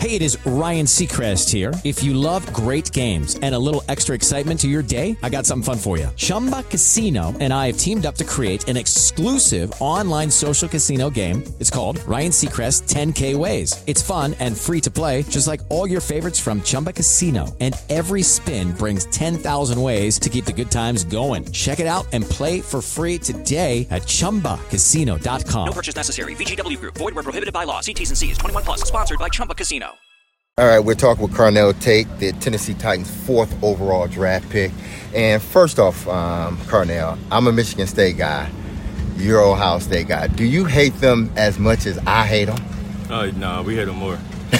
Hey, it is Ryan Seacrest here. If you love great games and a little extra excitement to your day, I got something fun for you. Chumba Casino and I have teamed up to create an exclusive online social casino game. It's called Ryan Seacrest 10K Ways. It's fun and free to play, just like all your favorites from Chumba Casino. And every spin brings 10,000 ways to keep the good times going. Check it out and play for free today at ChumbaCasino.com. No purchase necessary. VGW Group. Void where prohibited by law. See T's and C's. 21 plus. Sponsored by Chumba Casino. All right, we're talking with Carnell Tate, the Tennessee Titans' 4th overall draft pick. And first off, Carnell, I'm a Michigan State guy. You're an Ohio State guy. Do you hate them as much as I hate them? No, we hate them more.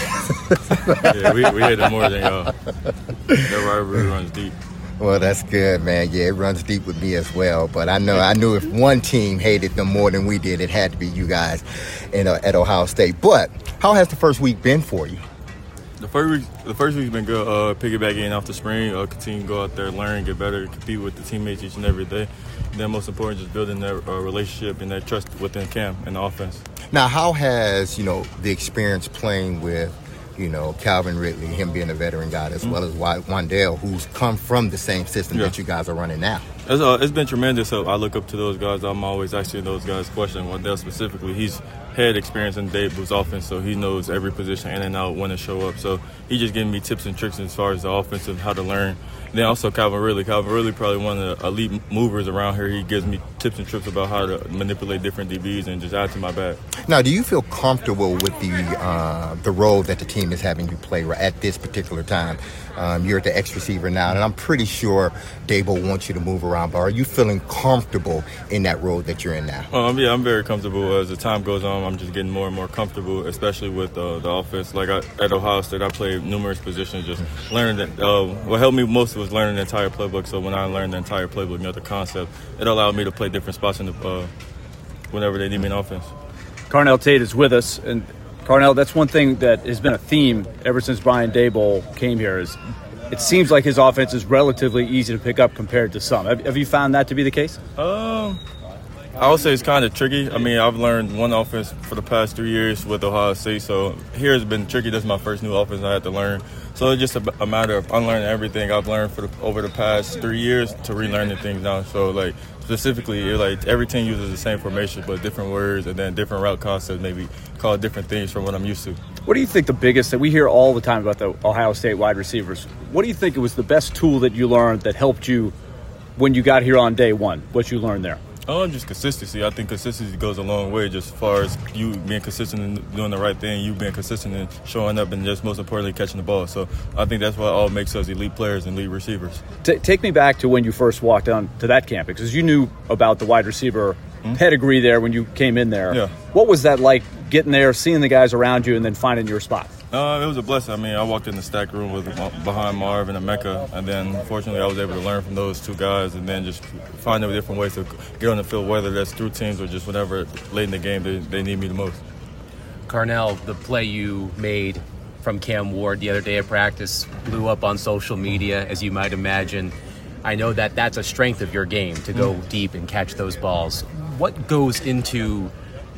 Yeah, we hate them more than y'all. That rivalry runs deep. Well, that's good, man. Yeah, it runs deep with me as well. But I knew if one team hated them more than we did, it had to be you guys at Ohio State. But how has the first week been for you? The first week's been good. Piggybacking off the spring, continue to go out there, learn, get better, compete with the teammates each and every day. And then most important, just building that relationship and that trust within Cam and the offense. Now, how has the experience playing with Calvin Ridley, him being a veteran guy, as well as Wandale, who's come from the same system that you guys are running now? It's been tremendous. So I look up to those guys. I'm always asking those guys questions. Wandale specifically, he's had experience in Dave Booth's offense, so he knows every position in and out when to show up. So he just giving me tips and tricks as far as the offense and how to learn. And then also Calvin Ridley. Calvin Ridley probably one of the elite movers around here. He gives me tips and tricks about how to manipulate different DBs and just add to my bag. Now, do you feel comfortable with the role that the team is having you play at this particular time? You're at the X receiver now, and I'm pretty sure Dabo wants you to move around, but are you feeling comfortable in that role that you're in now? Yeah, I'm very comfortable. As the time goes on, I'm just getting more and more comfortable, especially with the offense. Like at Ohio State, I played numerous positions, just learning that. What helped me most was learning the entire playbook. So when I learned the entire playbook, the concept, it allowed me to play different spots in whenever they need me in offense. Carnell Tate is with us, and Carnell, that's one thing that has been a theme ever since Brian Daboll came here. Is it seems like his offense is relatively easy to pick up compared to some. Have you found that to be the case? I would say it's kind of tricky. I mean, I've learned one offense for the past 3 years with Ohio State, so here it's been tricky. This is my first new offense I had to learn. So it's just a matter of unlearning everything I've learned over the past 3 years to relearning things now. So, specifically, every team uses the same formation but different words and then different route concepts, maybe call different things from what I'm used to. What do you think the biggest that we hear all the time about the Ohio State wide receivers? What do you think it was the best tool that you learned that helped you when you got here on day one? What you learned there? Just consistency. I think consistency goes a long way, just as far as you being consistent and doing the right thing, you being consistent and showing up, and just most importantly catching the ball. So I think that's what all makes us elite players and elite receivers. Take me back to when you first walked down to that camp, because you knew about the wide receiver pedigree there when you came in there. Yeah. What was that like, getting there, seeing the guys around you, and then finding your spot? It was a blessing. I mean, I walked in the stack room behind Marv and Emeka, and then fortunately I was able to learn from those two guys and then just find different ways to get on the field, whether that's through teams or just whenever late in the game they need me the most. Carnell, the play you made from Cam Ward the other day at practice blew up on social media, as you might imagine. I know that that's a strength of your game, to go deep and catch those balls. What goes into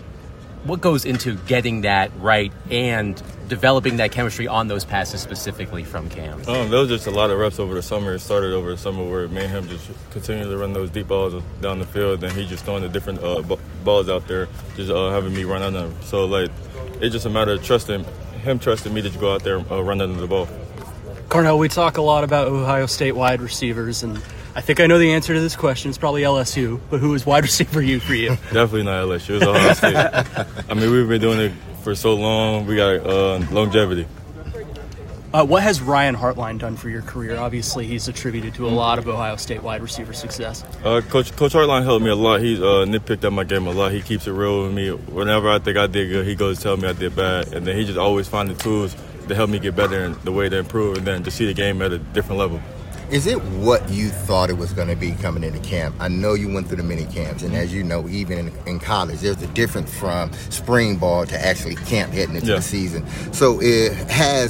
getting that right and developing that chemistry on those passes specifically from Cam? There was just a lot of reps over the summer. It started over the summer where me and him just continued to run those deep balls down the field, and he just throwing the different balls out there, just having me run under them. So, it's just a matter of trusting me to go out there and run under the ball. Carnell, we talk a lot about Ohio State wide receivers, and I think I know the answer to this question. It's probably LSU, but who is wide receiver for you? Definitely not LSU. It's Ohio State. I mean, we've been doing it for so long. We got longevity. What has Ryan Hartline done for your career? Obviously, he's attributed to a lot of Ohio State wide receiver success. Coach Hartline helped me a lot. He's nitpicked at my game a lot. He keeps it real with me. Whenever I think I did good, he goes to tell me I did bad. And then he just always finds the tools to help me get better and the way to improve and then to see the game at a different level. Is it what you thought it was going to be coming into camp? I know you went through the mini camps, and as you know, even in college, there's a difference from spring ball to actually camp heading into the season. So has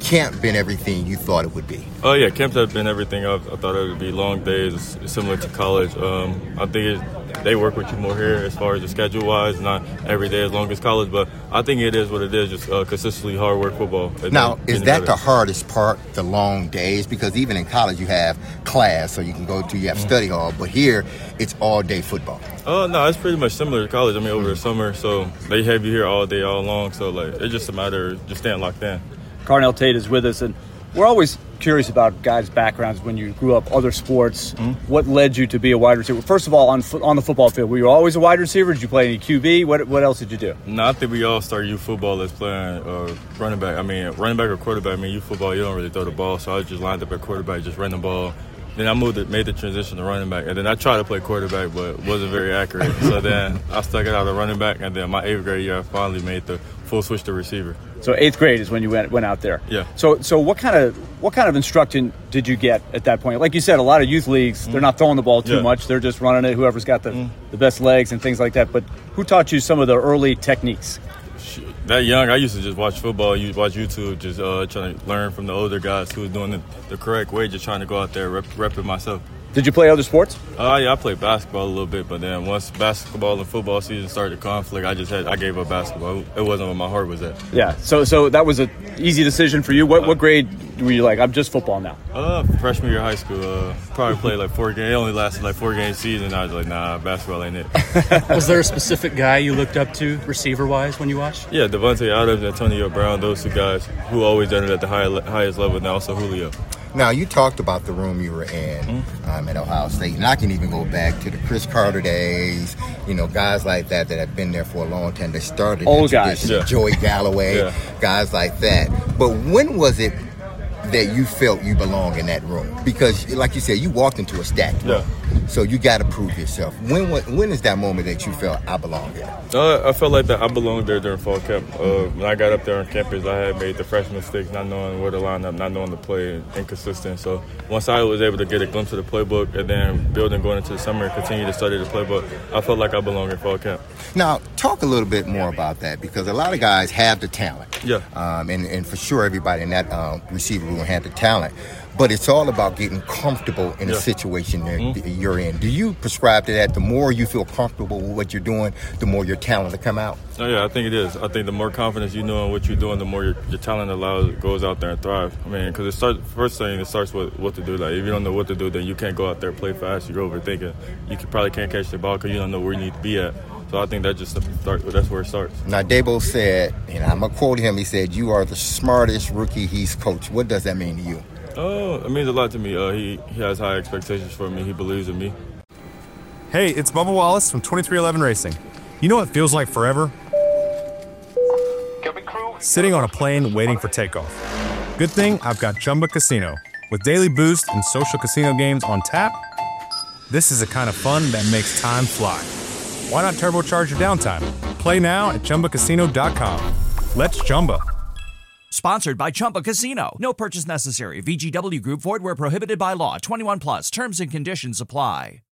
camp been everything you thought it would be? Oh, yeah, camps have been everything I thought it would be. Long days, similar to college. I think they work with you more here as far as the schedule-wise, not every day as long as college, but I think it is what it is, just consistently hard work football. Now, is that the hardest part, the long days? Because even in college you have class, so you can go to, you have study hall, but here it's all-day football. Oh, no, it's pretty much similar to college. I mean, over the summer, so they have you here all day, all long, so like it's just a matter of just staying locked in. Carnell Tate is with us, and we're always curious about guys' backgrounds when you grew up, other sports. What led you to be a wide receiver? First of all, on the football field, were you always a wide receiver? Did you play any QB? What else did you do? No, I think we all start youth football as playing running back. I mean, running back or quarterback. I mean, youth football, you don't really throw the ball, so I just lined up at quarterback, just ran the ball. Then I made the transition to running back, and then I tried to play quarterback, but wasn't very accurate. So then I stuck it out of running back, and then my 8th grade year, I finally made the full switch to receiver. So 8th grade is when you went out there. Yeah. So what kind of instruction did you get at that point? Like you said, a lot of youth leagues, they're not throwing the ball too much. They're just running it. Whoever's got the best legs and things like that. But who taught you some of the early techniques? That young, I used to just watch football, watch YouTube, just trying to learn from the older guys who was doing the correct way, just trying to go out there rep it myself. Did you play other sports? Yeah, I played basketball a little bit, but then once basketball and football season started to conflict, I gave up basketball. It wasn't where my heart was at. Yeah, so that was an easy decision for you. What grade were you like, I'm just football now? Freshman year of high school. Probably played like 4 games. It only lasted like 4 game season. I was like, nah, basketball ain't it. Was there a specific guy you looked up to receiver-wise when you watched? Yeah, Devontae Adams, Antonio Brown, those 2 guys who always entered at the highest level, and also Julio. Now, you talked about the room you were in at Ohio State, and I can even go back to the Chris Carter days, guys like that have been there for a long time. They started old guys, Joey Galloway, guys like that. But when was it that you felt you belong in that room? Because, like you said, you walked into a stacked room. So you got to prove yourself. When is that moment that you felt I belong here? I felt like that I belonged there during fall camp. When I got up there on campus, I had made the freshman mistakes, not knowing where to line up, not knowing the play, inconsistent. So once I was able to get a glimpse of the playbook and then building going into the summer and continue to study the playbook, I felt like I belonged in fall camp. Now, talk a little bit more about that, because a lot of guys have the talent. Yeah. And for sure everybody in that receiver room had the talent. But it's all about getting comfortable in a situation that you're in. Do you prescribe to that? The more you feel comfortable with what you're doing, the more your talent will come out? Oh, yeah, I think it is. I think the more confidence you know in what you're doing, the more your talent goes out there and thrive. I mean, because first thing, it starts with what to do. Like, if you don't know what to do, then you can't go out there and play fast. You're overthinking. You probably can't catch the ball because you don't know where you need to be at. So I think that's where it starts. Now, Dabo said, and I'm going to quote him, he said, "You are the smartest rookie he's coached." What does that mean to you? It means a lot to me. He has high expectations for me. He believes in me. Hey, it's Bubba Wallace from 2311 Racing. You know what feels like forever? Sitting on a plane waiting for takeoff. Good thing I've got Chumba Casino. With daily boost and social casino games on tap, this is the kind of fun that makes time fly. Why not turbocharge your downtime? Play now at ChumbaCasino.com. Let's Chumba. Sponsored by Chumba Casino. No purchase necessary. VGW Group. Void where prohibited by law. 21 plus. Terms and conditions apply.